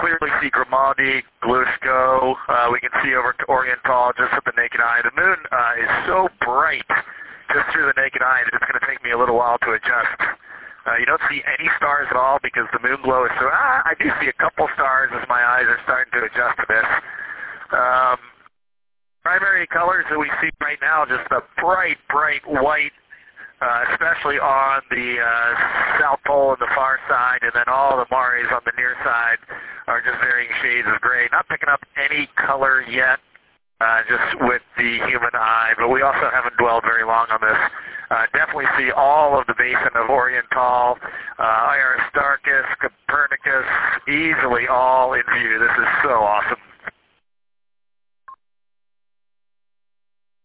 clearly see Grimaldi, Glusko. We can see over to Oriental just with the naked eye. The moon is so bright just through the naked eye that it's going to take me a little while to adjust. You don't see any stars at all because the moon glow is so... I do see a couple stars as my eyes are starting to adjust to this. Primary colors that we see right now, just a bright, bright white, especially on the south pole and the far side, and then all the Mares on the near side are just varying shades of gray. Not picking up any color yet, just with the human eye, but we also haven't dwelled very long on this. Definitely see all of the basin of Oriental, Aristarchus, Copernicus, easily all in view. This is so awesome.